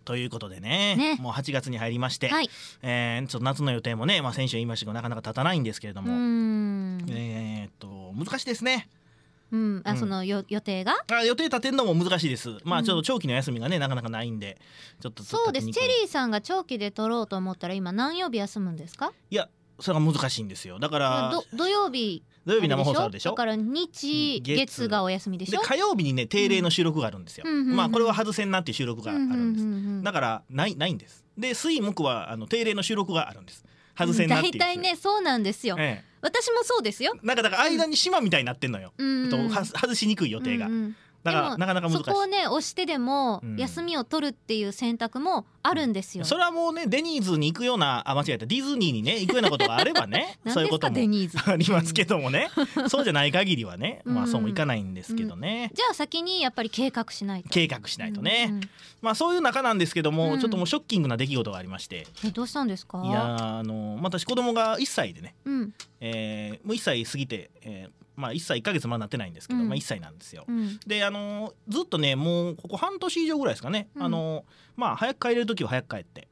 ということでねもう8月に入りまして、ちょっと夏の予定もね、先週言いましたけどなかなか立たないんですけれども、難しいですね。 その予定が予定立てるのも難しいです。ちょっと長期の休みがねなかなかないんでちょっとそうです。チェリーさんが長期で取ろうと思ったら今何曜日休むんですか？ いやそれが難しいんですよ。だから土曜日生放送あるでしょ。 だから日月がお休みでしょ。 で火曜日にね定例の収録があるんですよ。これは外せんなっていう収録があるんです。だからないんです。で水木は定例の収録があるんです。外せんなっていう。 大体ねそうなんですよ。私もそうですよ。 だから間に島みたいになってんのよ。外しにくい予定が。だからなかなか難しい。 そこをね押してでも休みを取るっていう選択もあるんですよ。 それはもうねデニーズに行くような間違えたディズニーにね行くようなことがあればねそういうこともありますけどもね、そうじゃない限りはねそうもいかないんですけどね。 じゃあ先にやっぱり計画しないとね。そういう中なんですけども、ちょっともうショッキングな出来事がありまして。 どうしたんですか？ いや私子供が1歳でね、もう1歳過ぎて、1歳1ヶ月まだなってないんですけど、1歳なんですよ。でずっとねもうここ半年以上ぐらいですかね、早く帰れる時は早く帰って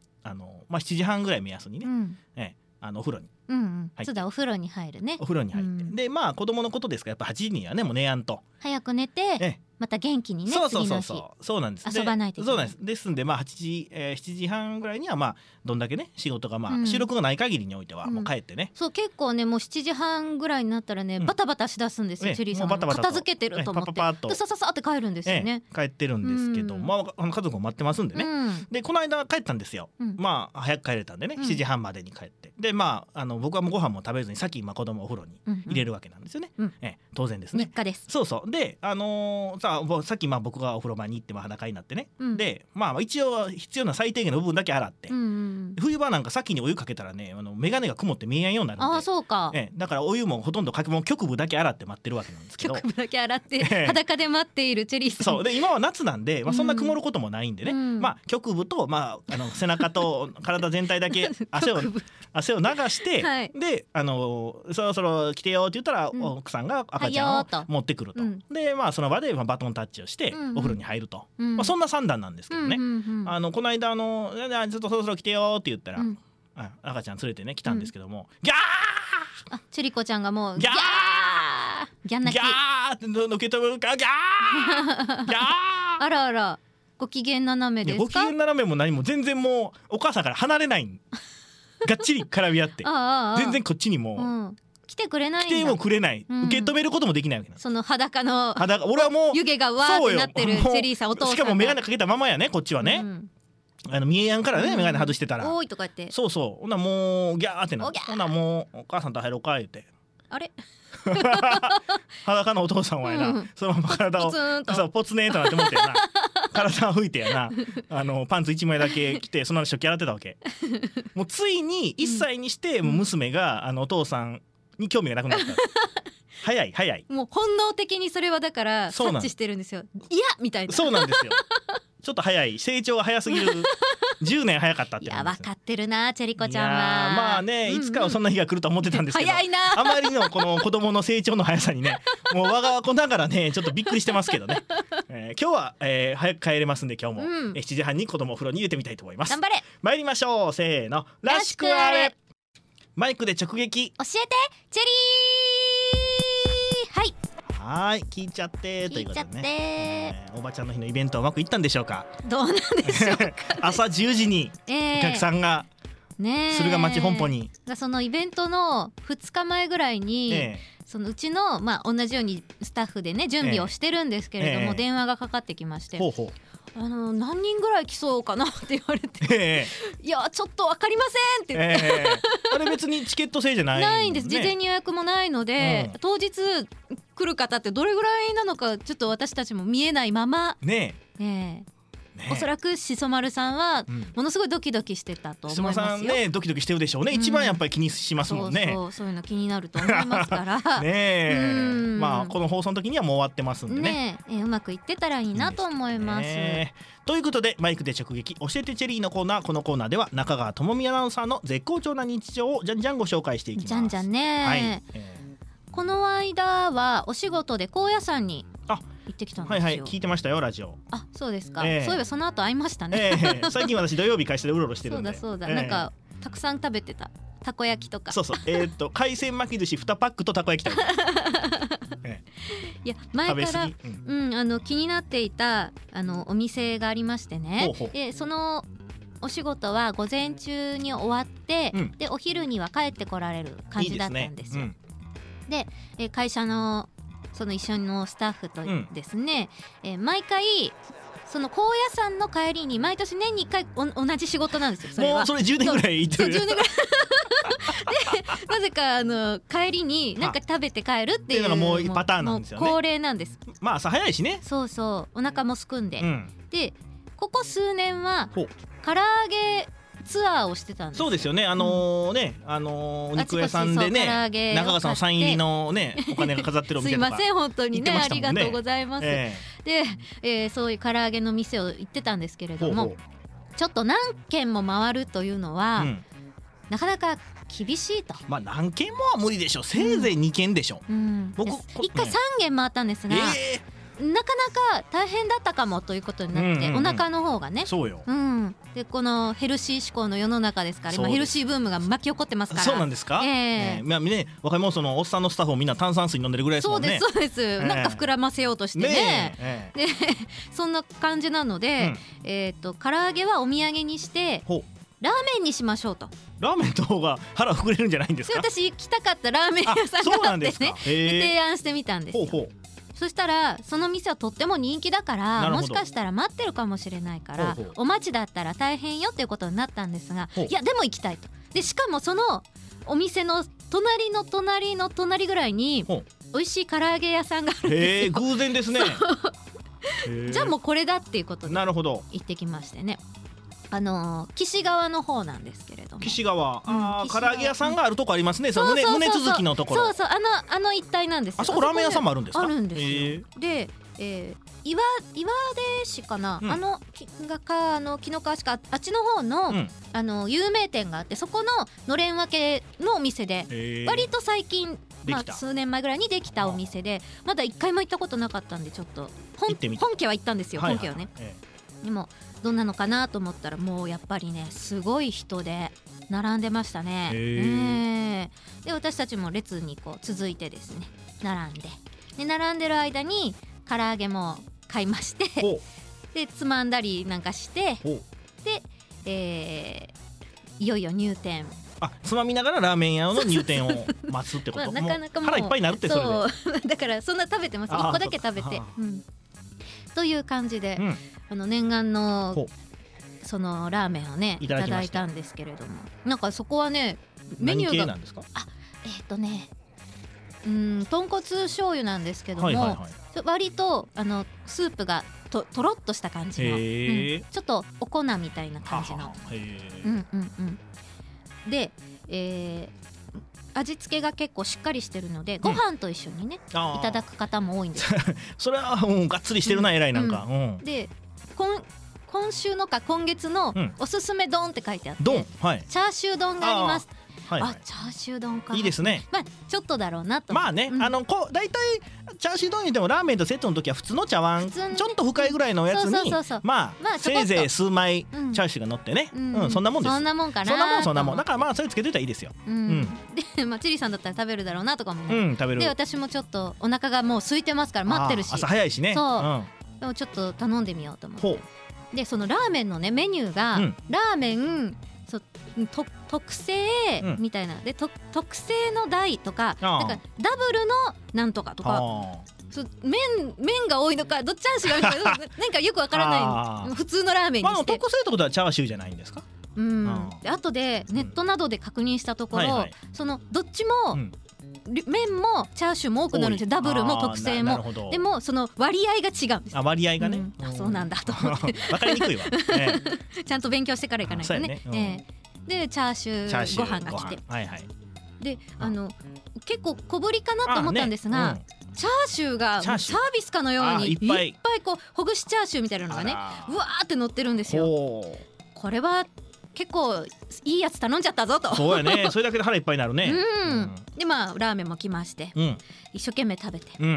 7時半ぐらい目安にね、お風呂にそうだお風呂に入るね。 お風呂に入って、で子供のことですからやっぱ8時にはねもう寝やんと早く寝て、また元気にね次の日そうなんです。 遊ばないといけない。 そうなんです。ですんで7時半ぐらいにはどんだけね仕事が収録がない限りにおいてはもう帰ってね、 そう結構ねもう7時半ぐらいになったらねバタバタしだすんですよ。チェリーさん片付けてると思ってでさって帰るんですよね。 帰ってるんですけど、家族も待ってますんでね。でこの間帰ったんですよ。早く帰れたんでね7時半までに帰って、で僕はもうご飯も食べずにさっき子供をお風呂に入れるわけなんですよね。当然ですね。 日課です。 そうでさっき僕がお風呂場に行って裸になってね、で一応必要な最低限の部分だけ洗って、冬場なんか先にお湯かけたらね眼鏡が曇って見えんようになるんで、 そうか、 だからお湯もほとんどかけも局部だけ洗って待ってるわけなんですけど、 局部だけ洗って裸で待っているチェリーさん。 そうで今は夏なんで、そんな曇ることもないんでね、局部と、背中と体全体だけ汗を流して、でそろそろ来てよって言ったら、奥さんが赤ちゃんを持ってくると、でその場でバトンタッチをしてお風呂に入ると、そんな算段なんですけどね、この間ちょっとそろそろ来てよって言ったら、赤ちゃん連れてね来たんですけども、ギャーチェリコちゃんがもうギャーギャン泣き、 ギャーって受け止めるか、ギャーギャーあらあらご機嫌斜めですか？ ご機嫌斜めも何も全然もうお母さんから離れないがっちり絡み合って全然こっちにも来てくれないんだ。 来てもくれない、受け止めることもできないわけなんです。 その裸俺はもう湯気がわーってなってるチェリーさんお父さんが、 しかも眼鏡かけたままやねこっちはね、見えやんからね、眼鏡外してたらおーいとか言って、 そうほなもうギャーってなって、ほなもうお母さんと入ろうか言ってあれ裸のお父さんはやな、そのまま体をポツネーとなって思ってやな体を拭いてやなパンツ1枚だけ着てその食器洗ってたわけもうついに1歳にして娘がお父さんに興味がなくなった早いもう本能的にそれはだから察知してるんですよ。いやみたいな。 そうなんですよちょっと早い、成長が早すぎる10年早かったっていや分かってるなチェリコちゃんは。 いつかはそんな日が来ると思ってたんですけど、 早いなあまりのこの子供の成長の速さにねもう我が子ながらねちょっとびっくりしてますけどね、今日は、早く帰れますんで今日も、7時半に子供をお風呂に入れてみたいと思います。 頑張れ。 参りましょう、せーの、らしくあれ。マイクで直撃教えてチェリー。 はい聞いちゃってということでね、おばちゃんの日のイベントはうまくいったんでしょうか？ どうなんでしょうか、 朝10時にお客さんが、駿河町本舗にそのイベントの2日前ぐらいに、そのうちの、同じようにスタッフでね準備をしてるんですけれども、電話がかかってきまして、何人ぐらい来そうかなって言われて、いやちょっと分かりませんって言って、 あれ別にチケット制じゃない、 ないんです。事前に予約もないので、当日来る方ってどれぐらいなのかちょっと私たちも見えないままおそらくしそ丸さんはものすごいドキドキしてたと思いますよ。 しそ丸さんねドキドキしてるでしょうね、一番やっぱり気にしますもんね。 そういうの気になると思いますからこの放送の時にはもう終わってますんでね、 うまくいってたらいいなと思います。 ということでマイクで直撃教えてチェリーのコーナー、このコーナーでは中川智美アナウンサーの絶好調な日常をじゃんじゃんご紹介していきます。 じゃんね、この間はお仕事で高野山に行ってきたんですよ。 はいはい、聞いてましたよラジオ。 あ、そうですか。そういえばその後会いましたね。 最近私土曜日会社でうろうろしてるんで。 そうだ、なんかたくさん食べてた。たこ焼きとか。 そう海鮮巻き寿司2パックとたこ焼き食べていや前から気になっていたお店がありましてね。でそのお仕事は午前中に終わって、でお昼には帰ってこられる感じだったんですよ。で会社のその一緒のスタッフとですね、毎回その高野山の帰りに毎年年に1回同じ仕事なんですよ。それはもうそれ10年ぐらい行ってる。 10年ぐらいでなぜか帰りに何か食べて帰るっていうのがもうパターンなんですよね。 恒例なんです。 まあ朝早いしね。 そうそうお腹もすくんで、でここ数年は唐揚げツアーをしてたんですよ。 そうですよね。お肉屋さんでね、中川さんのサイン入りのねお金が飾ってるお店とかすいません本当にね、ありがとうございます。で、そういう唐揚げの店を行ってたんですけれども、ちょっと何軒も回るというのは、なかなか厳しいと。 まあ何軒もは無理でしょ。せいぜい2軒でしょ。 僕1回3軒回ったんですが、なかなか大変だったかもということになって、お腹の方がね。 そうよ。 でこのヘルシー志向の世の中ですから、今ヘルシーブームが巻き起こってますから。 そうなんですか。まあね、若者のおっさんのスタッフもみんな炭酸水飲んでるぐらいですもんね。 そうですなんか膨らませようとしてね。でそんな感じなので、唐揚げはお土産にしてラーメンにしましょうと。 ラーメンの方が腹膨れるんじゃないんですか。 私行きたかったラーメン屋さんがあってね、提案してみたんですよ。そしたらその店はとっても人気だから、もしかしたら待ってるかもしれないから、お待ちだったら大変よっていうことになったんですが、いやでも行きたいと。でしかもそのお店の隣の隣の隣ぐらいに美味しい唐揚げ屋さんがあるんですよ。 偶然ですね。 じゃあもうこれだっていうことで行ってきましてね。岸側の方なんですけれども。 岸側、唐揚げ屋さんがあるとこありますね。その胸続きのところ。 そうあの一帯なんですよ。 あそこラーメン屋さんもあるんですか。 あるんですよ。で、岩出市かな、紀の川市かあっちの方の、有名店があって、そこののれん分けのお店で、割と最近、数年前ぐらいにできたお店で、まだ一回も行ったことなかったんで、ちょっと本家は行ったんですよ。本家はね。でもどんなのかなと思ったら、もうやっぱりねすごい人で並んでましたね。で私たちも列にこう続いてですね並んでる間に唐揚げも買いまして、でつまんだりなんかして、で、いよいよ入店。 つまみながらラーメン屋の入店を待つってこと。なかなかもう腹いっぱいになるって。それでだからそんな食べてます。1個だけ食べてという感じで、念願のそのラーメンをねいただいたんですけれども、なんかそこはねメニューが豚骨醤油なんですけども、割とスープがとろっとした感じの、ちょっとお粉みたいな感じの。で、味付けが結構しっかりしてるので、ご飯と一緒にねいただく方も多いんですよ。 それはがっつりしてるな、偉いなんか。 で今月のおすすめ丼って書いてあって、チャーシュー丼があります。チャーシュー丼か。 いいですね。 ちょっとだろうなと。 まあね、だいたいチャーシュー丼にでもラーメンとセットの時は普通の茶碗ちょっと深いぐらいのやつに、せいぜい数枚チャーシューが乗ってね、そんなもんです。 そんなもんかな。 そんなもんだからそれつけといたらいいですよ。 でチリさんだったら食べるだろうなとかもね。 食べる。 で私もちょっとお腹がもう空いてますから待ってるし、 朝早いしね。 そうでもちょっと頼んでみようと思って。でそのラーメンのねメニューが、ラーメン特製みたいなで、特製の大とか、なんかダブルのなんとかとか、麺が多いのかどっちあんしが多いのかなんかよくわからない普通のラーメンにして。 特製ってことはチャーシューじゃないんですか。 で後でネットなどで確認したところ、そのどっちも、麺もチャーシューも多くなるんですよ。ダブルも特製も。でもその割合が違うんです。 割合がね。 そうなんだと思って分かりにくいわ。 ちゃんと勉強してからいかないとね。でチャーシューご飯が来て、で結構小ぶりかなと思ったんですが、チャーシューがサービスかのようにいっぱいこうほぐしチャーシューみたいなのがねうわーって乗ってるんですよ。これは結構いいやつ頼んじゃったぞと。 そうやね。それだけで腹いっぱいになるね。 でラーメンも来まして、一生懸命食べて、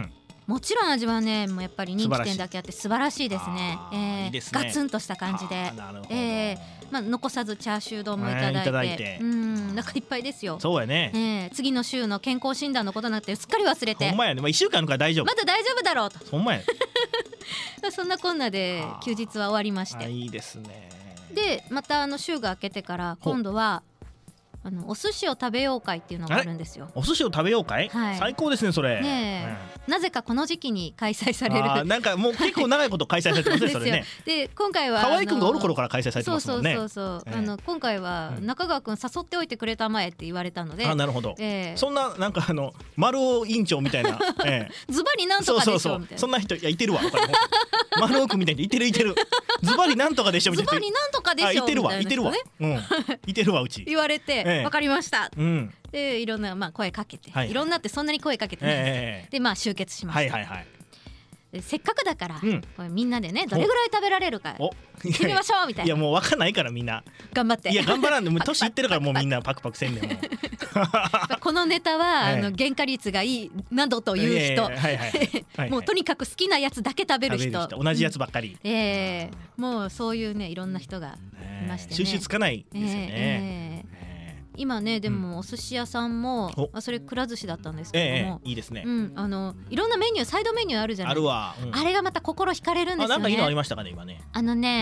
もちろん味はねもうやっぱり人気店だけあって素晴らしいですね。 いいですね。 ガツンとした感じで、まあ、残さずチャーシュー丼もいただいて、なんかいっぱいですよ。 そうやね、 次の週の健康診断のことになってすっかり忘れて、 ほんまやね、1週間あるから大丈夫、 まだ大丈夫だろうと、 ほんまやそんなこんなで休日は終わりまして、 いいですね。 でまた週が明けてから今度はお寿司を食べよう会っていうのがあるんですよ。 お寿司を食べよう会、 はい、 最高ですねそれ。 なぜかこの時期に開催される。 なんかもう結構長いこと開催されてますねそれね。 で今回は河合くんがおる頃から開催されてますもんね。 そう今回は中川くん誘っておいてくれたまえって言われたので。 なるほど。そんななんか丸尾委員長みたいな。 ズバリなんとかでしょみたいな。 そんな人いてるわ。丸尾くんみたいにいてる。ズバリなんとかでしょみたいな。 ズバリなんとかでしょ。 いてるわ。いてるわうち。 言われてわかりました。 うん、 でいろんな、まあ、声かけて、いろんなってそんなに声かけてないです、でまあ集結しました、でせっかくだから、これみんなでねどれぐらい食べられるか決めましょうみたいな。 いやもう分かんないからみんな頑張って。 いや頑張らんでもう年いってるからもうみんなパクパクせんねんもこのネタは、原価率がいいなどという人、もうとにかく好きなやつだけ食べる人、 同じやつばっかり、 もうそういうねいろんな人がいましてね、 収集つかないですよね。 今ねでもお寿司屋さんも、それくら寿司だったんですけども、 いいですね、 いろんなメニューサイドメニューあるじゃない。 あるわ、 あれがまた心惹かれるんですよね。 なんかいいのありましたかね今ね。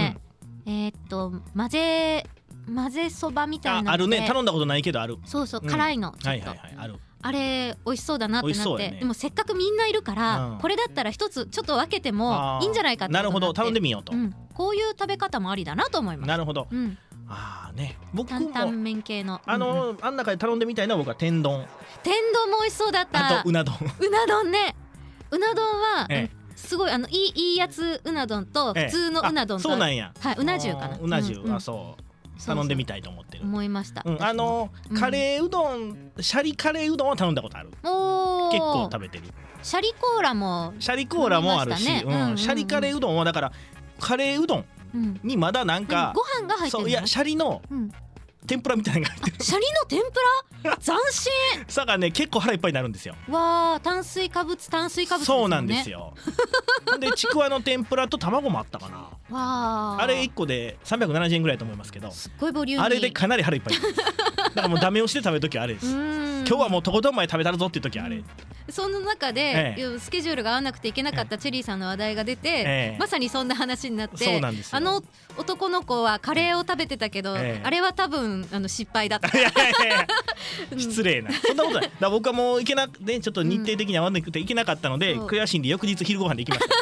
混ぜそばみたいなのであるね、頼んだことないけどある。 そう辛いのちょっと、あれ美味しそうだなってなって、でもせっかくみんないるから、これだったら一つちょっと分けてもいいんじゃないかって。 なるほど、頼んでみようと、 こういう食べ方もありだなと思います。 なるほど、僕も担々麺系のあん中で頼んでみたいのは僕は天丼。 天丼も美味しそうだった。 あとうな丼ね、うな丼はすごいいいやつうな丼と普通のうな丼と、 そうなんや、 うな重かな、 うな重はそう頼んでみたいと思ってる。 思いました。 カレーうどん、シャリカレーうどんは頼んだことある。結構食べてる。 シャリコーラもあるし、シャリカレーうどんはだからカレーうどんにまだなんかご飯が入ってるの。 いやシャリの天ぷらみたいなのが入ってる。 シャリの天ぷら斬新さがね結構腹いっぱいになるんですよ。 わー、炭水化物そうなんですよ。でちくわの天ぷらと卵もあったかな。 わー、 あれ1個で370円ぐらいと思いますけど、 すっごいボリューミー。 あれでかなり腹いっぱいです。だからもうダメ押しで食べるときはあれです。今日はもうとことんまで食べたるぞっていうときはあれ。 その中で、スケジュールが合わなくていけなかったチェリーさんの話題が出て、まさにそんな話になって、 そうなんですよ。 男の子はカレーを食べてたけど、あれは多分失敗だった。 失礼な、そんなことない。だ僕はもうちょっと日程的に合わなくて行けなかったので、悔しいんで翌日昼ご飯で行きました。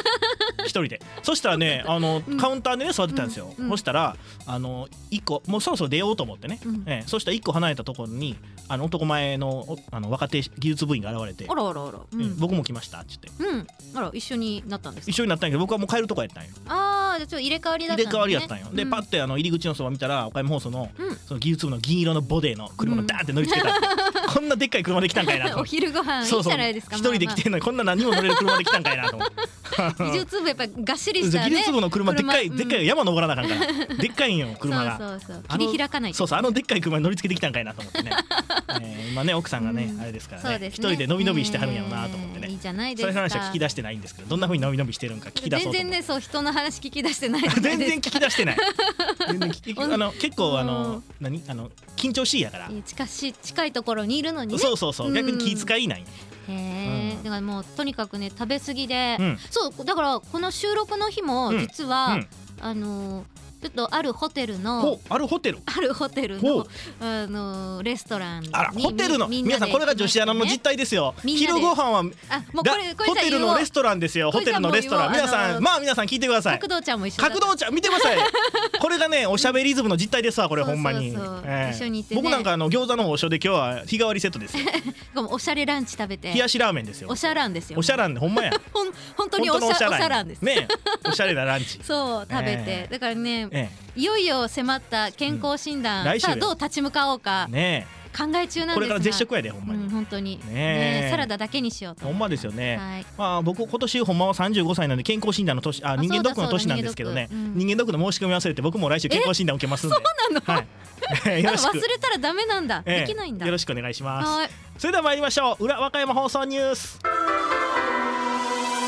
一人で。そしたらねカウンターでね座ってたんですよ。そしたら1個もうそろそろ出ようと思ってね、そしたら1個離れたところに男前の若手技術部員が現れて、僕も来ましたって言って、 あら一緒になったんですか。 一緒になったんやけど僕はもう帰るとこやったんよ。 じゃあちょっと入れ替わりだったんですね。 入れ替わりやったんよ。でパッて入り口のそば見たら岡山放送のその技術部の銀色のボデーの車がダーンって乗り付けた。こんなでっかい車で来たんかいなと。 お昼ご飯いいじゃないですか。 一人で来てんのにこんな何も乗れる車で来たんかいなと。 技術部やっぱがっしりしたね。 技術部の車でっかい山登らなあかんからでっかいんよ車が。 切り開かない。 そうでっかい車に乗り付けてきたんかいなと思ってね。今ね奥さんがねあれですからね、一人でのびのびしてはるんやろうなと思ってね。 いいじゃないですか。 そういう話は聞き出してないんですけど、どんな風にのびのびしてるんか聞き出そうと。 全然ねそう人の話聞き出してない。 全然聞き出してない。結構緊張しいやから。 近いところにいるのにね。 そう逆に気遣いない。 だからもうとにかくね食べ過ぎで、そうだからこの収録の日も実はちょっとあるホテルのレストランにホテルの皆さんこれが女子アナの実態ですよ。昼ご飯はホテルのレストランですよ。ホテルのレストラン皆さん聞いてください。 角堂ちゃんも一緒。 角堂ちゃん見てください。これがねおしゃべりズムの実態ですわこれほんまに。 一緒に行って僕なんか餃子の王将で今日は日替わりセットですよ。 おしゃれランチ食べて。 冷やしラーメンですよ。 おしゃらんですよ。 おしゃらんでほんまや。 本当におしゃらんですね。おしゃれなランチ。 そう食べてだからね。いよいよ迫った健康診断、さあどう立ち向かおうか考え中なんですが、 これから絶食やでほんまに。 本当にサラダだけにしようと。 ほんまですよね。僕今年ほんまは35歳なんで健康診断の年、人間ドックの年なんですけどね、人間ドックの申し込み忘れて僕も来週健康診断受けますんで。 そうなの。忘れたらダメなんだ。できないんだ。 よろしくお願いします。それでは参りましょう。裏和歌山放送ニュース。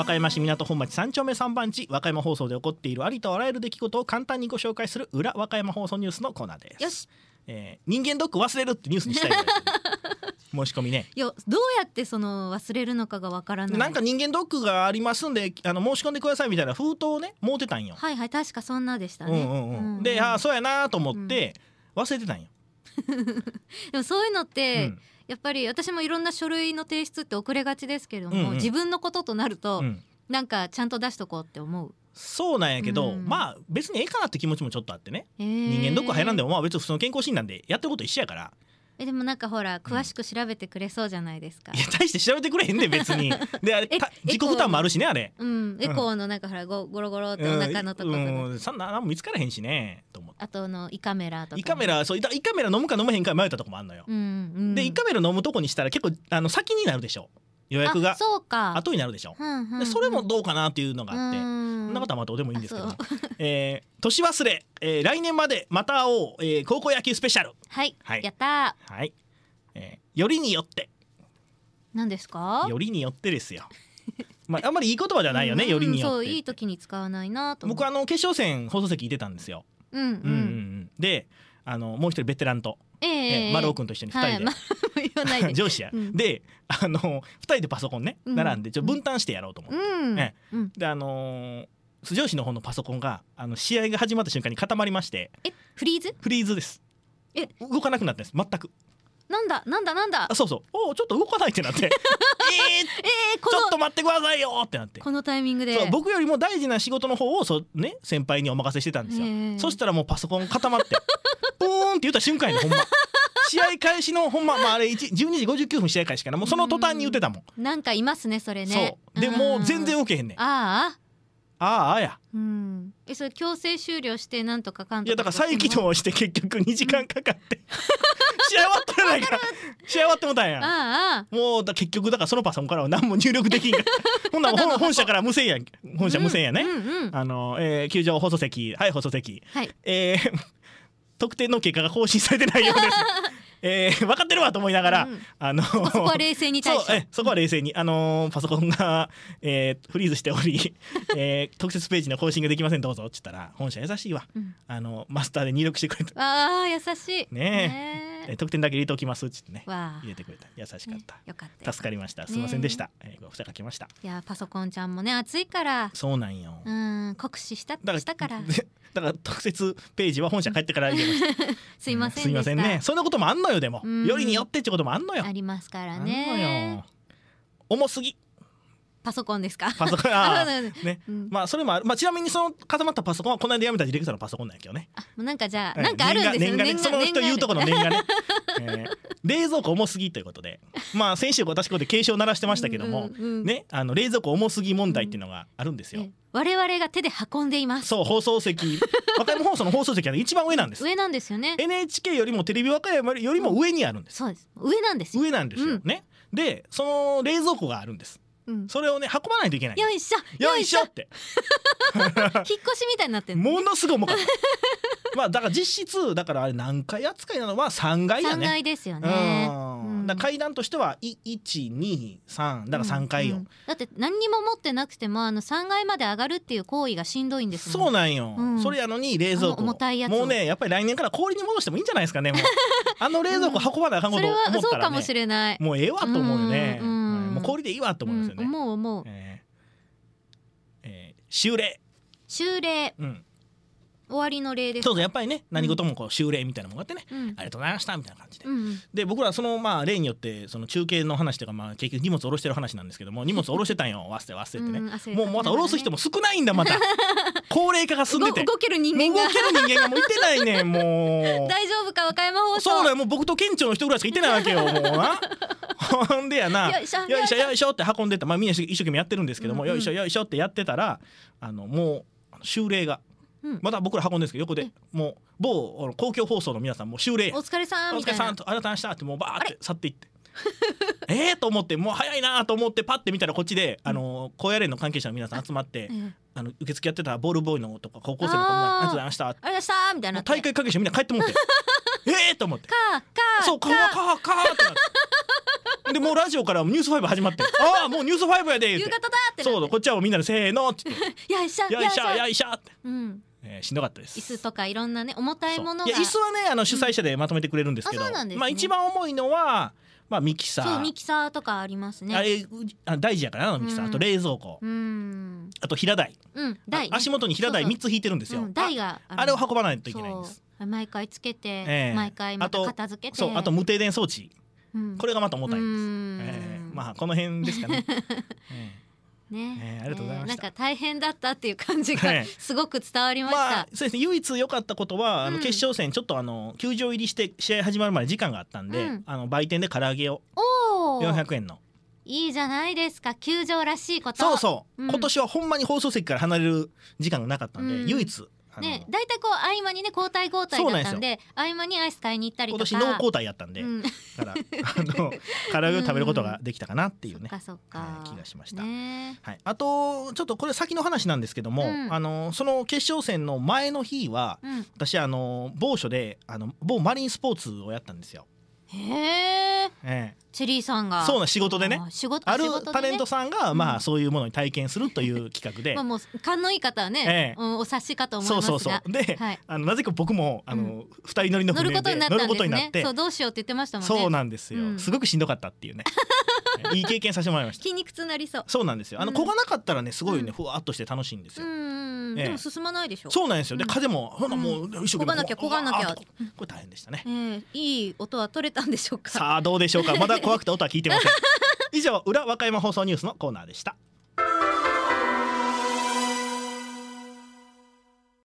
和歌山市港本町3丁目3番地和歌山放送で起こっているありとあらゆる出来事を簡単にご紹介する裏和歌山放送ニュースのコーナーです。 よし、 人間ドック忘れるってニュースにしたい申し込みね。 いや、どうやってその忘れるのかがわからない。 なんか人間ドックがありますんで申し込んでくださいみたいな封筒をね持ってたんよ。 はいはい、確かそんなでしたね。 で、そうやなと思って忘れてたんよ。 でもそういうのって、やっぱり私もいろんな書類の提出って遅れがちですけれども、自分のこととなると、なんかちゃんと出しとこうって思う。 そうなんやけど、まあ別にええかなって気持ちもちょっとあってね、人間ドック入らんでもまあ別に普通の健康診断でやってること一緒やから。 でもなんかほら詳しく調べてくれそうじゃないですか。 いや大して調べてくれへんで別に。であれ自己負担もあるしねあれ。 エコーのなんかほらゴロゴロってお腹のところそんな何も見つからへんしねと思って。 あと胃カメラとか。 胃カメラ、そう胃カメラ飲むか飲まへんか迷ったとこもあんのよ。で胃カメラ飲むとこにしたら結構先になるでしょ。予約がそうか後になるでしょ。でそれもどうかなっていうのがあって、そんなことはまあどうでもいいんですけど、年忘れ、来年までまた会おう、高校野球スペシャル。 はい、やったー。はい、よりによって。 何ですか？ よりによってですよ。まああんまりいい言葉じゃないよね。よりによって。 そういい時に使わないなと。 僕決勝戦放送席いてたんですよ。でもう一人ベテランと。丸尾くんと一緒に2人で上司やで2人でパソコンね並んで分担してやろうと思ってで上司の方のパソコンが試合が始まった瞬間に固まりまして。 フリーズです。動かなくなったんです全く。なんだそうそう、ちょっと動かないってなってちょっと待ってくださいよってなって、 このタイミングで。 そう僕よりも大事な仕事の方を先輩にお任せしてたんですよ。そしたらもうパソコン固まってプーンって言った瞬間にほんま試合開始のほんま、あれ12時59分試合開始かな、もうその途端に言ってたもん。 なんかいますねそれね。 そうでもう全然動けへんねん。や。 それ強制終了してなんとかかんとか。 いやだから再起動して結局2時間かかって試合終わってないから試合終わってもたんや。もう結局だからそのパソコンからは何も入力できんからほんなら本社から無線やん。本社無線やね。球場放送席放送席、得点の結果が更新されてないようです分かってるわと思いながら、 そこは冷静に対処。 そこは冷静にパソコンが、フリーズしており、特設ページの更新ができませんどうぞって言ったら本社優しいわ、マスターで入力してくれた。 優しいね。得点だけ入れておきますって言ってね入れてくれた。優しかった。 よかった。 助かりました。すいませんでした。ご負担かけました。 いやパソコンちゃんもね暑いから。 そうなんよ。 酷使したからだから特設ページは本社帰ってから入れましたすいませんでした。すいませんね。そんなこともあんのよ。でもよりによってってこともあんのよ。 ありますからね。 重すぎ。 パソコンですか？ パソコンね。まあそれもある。ちなみにその固まったパソコンはこの間辞めたディレクターのパソコンなんやけどね。 なんかじゃあなんかあるんですよね。 その人言うとこの念がね。冷蔵庫重すぎということで、先週私ここで警鐘を鳴らしてましたけどもね、冷蔵庫重すぎ問題っていうのがあるんですよ。 我々が手で運んでいます。 そう放送席和歌山放送の放送席は一番上なんです。 上なんですよね。 NHK よりもテレビ和歌山よりも上にあるんです。 そうです、上なんですよ。 上なんですよね。でその冷蔵庫があるんです。それをね運ばないといけない。 よいしょって引っ越しみたいになってる。 ものすごい重かった。だから実質だからあれ何階扱いなのは3階やね。 3階ですよね。 だから階段としては123だから3階よ。 だって何にも持ってなくても3階まで上がるっていう行為がしんどいんですもん。 そうなんよ。それやのに冷蔵庫重たいやつもうねやっぱり来年から氷に戻してもいいんじゃないですかね。もう冷蔵庫運ばなあかんこと思ったらね。 そうかもしれない。 もうええわと思うよね。もう氷でいいわと思うんですよね。 思う。 修例。 終わりの例です。 そうそうやっぱりね何事も修例みたいなものがあってね、ありがとうございましたみたいな感じで、で僕らその例によってその中継の話とか結局荷物下ろしてる話なんですけども、荷物下ろしてたんよ忘れてね、もうまた下ろす人も少ないんだまた高齢化が進んでて動ける人間がもういてないねんもう大丈夫か和歌山放送。 そうだよもう僕と県庁の人ぐらいしかいてないわけよもうなほんでやなよいしょって運んでたみんな一生懸命やってるんですけども、よいしょってやってたらもう修例がまだ僕ら運んでるんですけど横でもう某公共放送の皆さんも修例お疲れさんみたいな、 お疲れさんとありがとうございましたってもうバーって去っていってと思ってもう早いなと思ってパッて見たらこっちで高野連の関係者の皆さん集まって受付やってたボールボーイのとか高校生の子みんなありがとうございましたみたいな大会関係者みんな帰ってもってと思ってそうカーってなってでもうラジオからニュース5始まってああもうニュース5やで夕方だってそうこっちはもうみんなでせーのってよいしょよいしょよいしょって、しんどかったです。 椅子とかいろんなね重たいものが、 いや椅子はね主催者でまとめてくれるんですけど、まあ一番重いのはミキサー、 そうミキサーとかありますね。 あれ大事やからなミキサー、あと冷蔵庫、あと平台、足元に平台3つ引いてるんですよ。 台があれを運ばないといけないんです。 毎回つけて、毎回また片付けて、 そうあと無停電装置、これがまた重たいんです。まあこの辺ですかね。ね、ありがとうございました。 なんか大変だったっていう感じがすごく伝わりました。 そうですね。唯一良かったことは決勝戦ちょっと球場入りして試合始まるまで時間があったんで、売店で唐揚げを400円の。 いいじゃないですか、球場らしいこと。 そうそう、今年はほんまに放送席から離れる時間がなかったんで、唯一ね、だいたいこう合間にね交代だったんで合間にアイス買いに行ったりとか、 今年ノー交代やったんで、から唐揚げを食べることができたかなっていうね、気がしました。はい、あとちょっとこれ先の話なんですけども、その決勝戦の前の日は、私某所で某マリンスポーツをやったんですよ。 へえ。チェリーさんがそうな仕事でね、あるタレントさんがそういうものに体験するという企画で、 もう勘のいい方はね、お察しかと思いますが、 そうで、なぜか僕も2人乗りの船で乗ることになって、 そうどうしようって言ってましたもんね。 そうなんですよ、すごくしんどかったっていうね。いい経験させてもらいました。 筋肉痛なりそう。 そうなんですよ。子がなかったらねすごいねふわっとして楽しいんですよ。 でも進まないでしょ。 そうなんですよ。で風ももう一生懸命こがなきゃこれ大変でしたね。 いい音は取れたんでしょうか。 さあどうでしょうか。まだ怖くて音は聞いてません。以上裏和歌山放送ニュースのコーナーでした。